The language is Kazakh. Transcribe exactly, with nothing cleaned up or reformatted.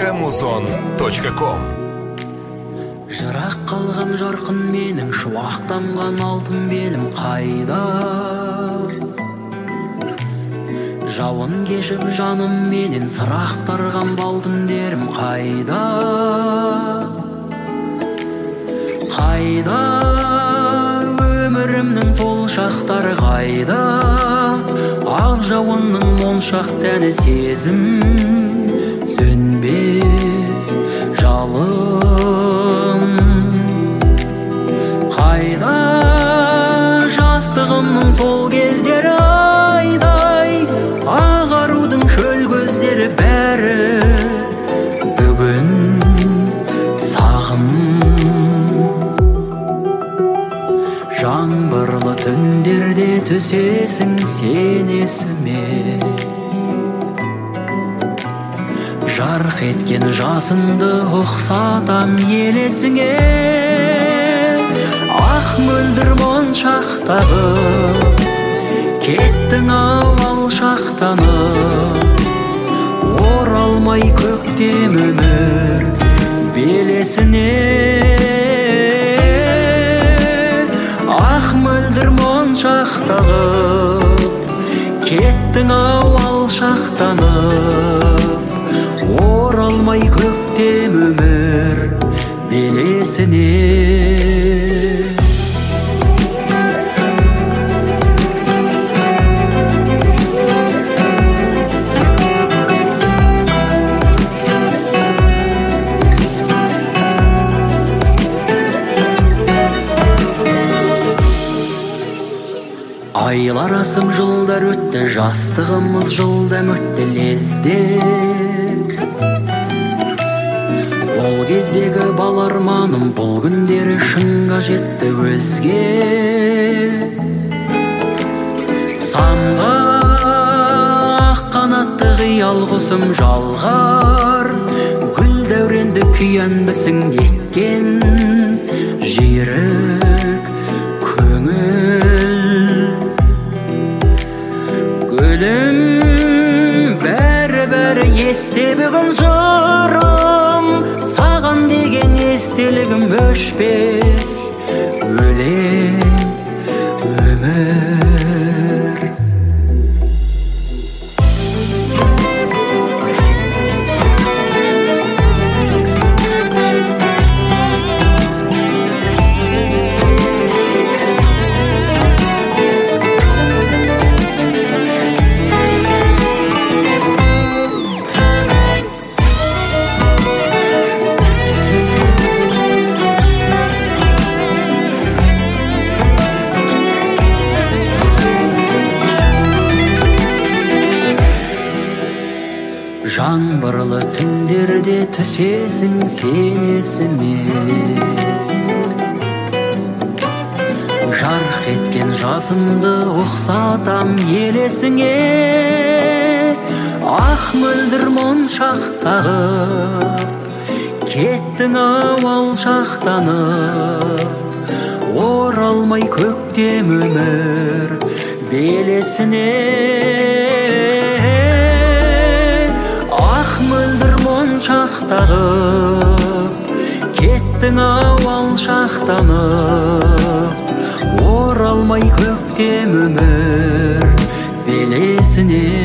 точка музон точка ком. Жырақ қалған жарқын менің, шуақтанған алтын белім қайда? Жауын кешіп жаным менен, сырақтарған бал түндерім қайда? Қайда өмірімнің сол шақтары қайда? Ақ жауынның моншақ тәні сезім, сөнбес жалын. Қайда жастығымның сол кездері айдай, ағарудың шөл көздері бәрі бүгін сағым. Жаңбырлы түндерде түсесің сен есіме, жарқ еткен жасынды ұқсатам елесіңе. Ақ мөлдір моншақтағы кеттің ау алшақтанып, оралмай көктем өмір белесіне. Ақ мөлдір моншақтағы кеттің ау алшақтанып, оралмай көктем өмір белесіне. Айлар асым жылдар өтті, жастығымыз жылдам өтті лезде. Ол кездегі бал арманым бұл күндері шынға жетті өзге. Самға ақ қанатты қиял құсым жалғар, гүл дәуренді күйенбісің еткен жүйрік көңіл. Гүлім бәрі-бәрі есте бүгін жырым, саған деген естелігім өшпес өлең өмір. Жаңбырлы түндерде түсесің сен есіме, жарқ еткен жасынды ұқсатам елесіңе. Ақ мөлдір моншақтағы кеттің ау алшақтанып, оралмай көктем өмір белесіне. Мөлдір моншақтағы кеттің ау алшақтанып, оралмай көктем өмір белесіне.